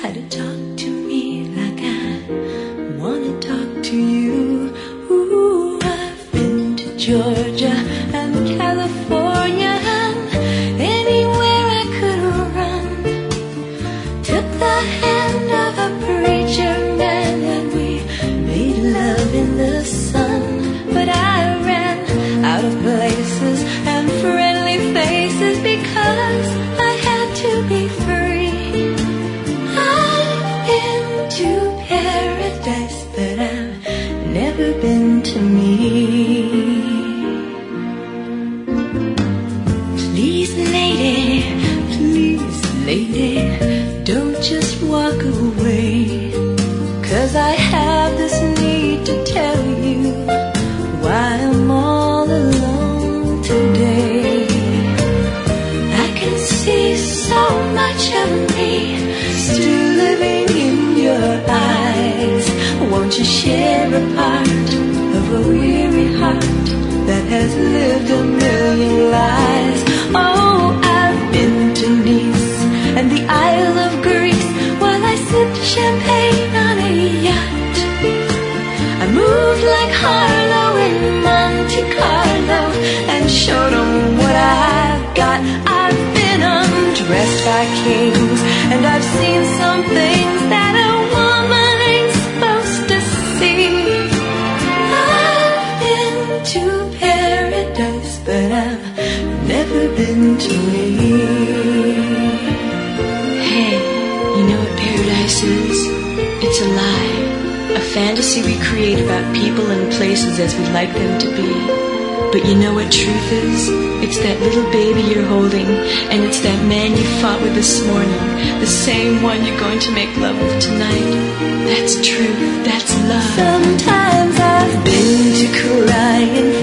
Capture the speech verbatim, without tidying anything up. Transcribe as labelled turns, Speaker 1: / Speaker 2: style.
Speaker 1: how to talk to me like I wanna talk to you. Ooh, I've been to Georgia and California and anywhere I could run. Took the hand of a preacher man and we made love in the sun. But I ran out of places and friendly faces because I had to be free. I've been to paradise, but I've never been to me. Please, lady, please, lady, don't just walk away, 'cause I have this need to tell you why I'm all alone today. I can see so much of me still living in your eyes. Won't you share a part of a weary heart that has lived a million lives? Oh, I've been to Nice and the Isle of Greece while I sipped champagne on a yacht. I moved like Harlow in Monte Carlo and showed them what I've got. I've been undressed by kings and I've seen some things that a woman ain't supposed to see. I've been to paradise, but I've never been to me.
Speaker 2: Hey, you know what paradise is? It's a lie. A fantasy we create about people and places as we'd like them to be. But you know what truth is? It's that little baby you're holding, and it's that man you fought with this morning, the same one you're going to make love with tonight. That's truth. That's love.
Speaker 1: Sometimes I've been to crying